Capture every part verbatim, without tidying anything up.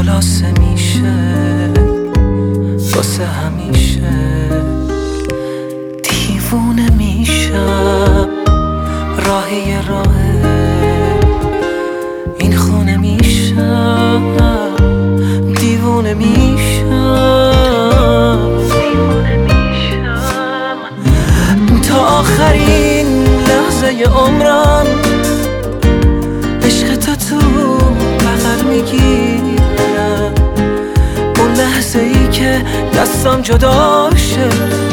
خلاصه میشه واسه همیشه. دیوونه میشم راهی راهه این خونه میشم دیوونه میشم دیوونه میشم تا آخرین لحظه عمرم عشق تو تو بغل میگیرم. اون لحظه ای که دستم جدا شه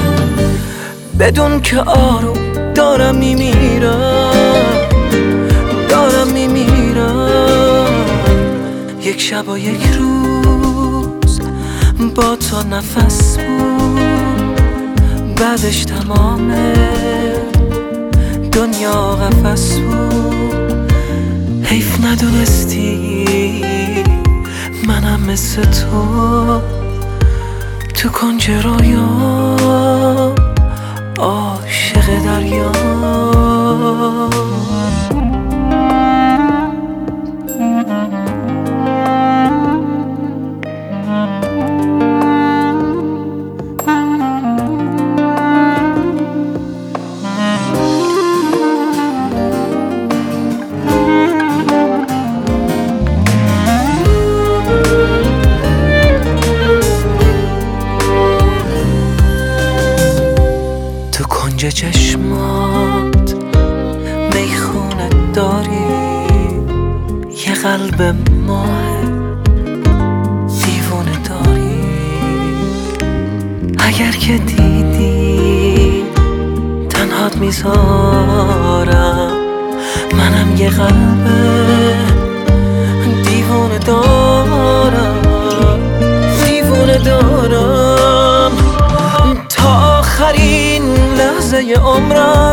بدون که آروم دارم میمیرم دارم میمیرم. یک شب و یک روز با تو نفس بود بعدش تمام دنیا قفس بود. حیف ندونستی منم مثل تو تو کنج رویام عاشق دریا. تو کنج چشمات میخونه داری یه قلب ماه دیوونه داری. اگر که دیدی تنهات میذارم منم یه قلب دیوونه دارم دیوونه دارم. تا آخرین لحظه عمرم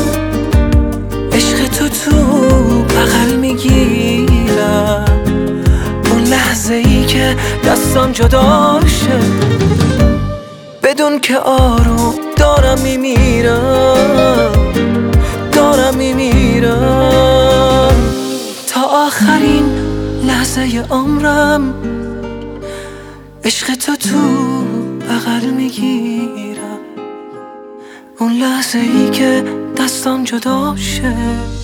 عشق تو تو بغل میگیرم. اون لحظه ای که دستم جدا شه بدون که آروم دارم میمیرم دارم میمیرم. تا آخرین لحظه عمرم عشق تو تو بغل میگیرم. اون لحظه ای که دستم جدا شه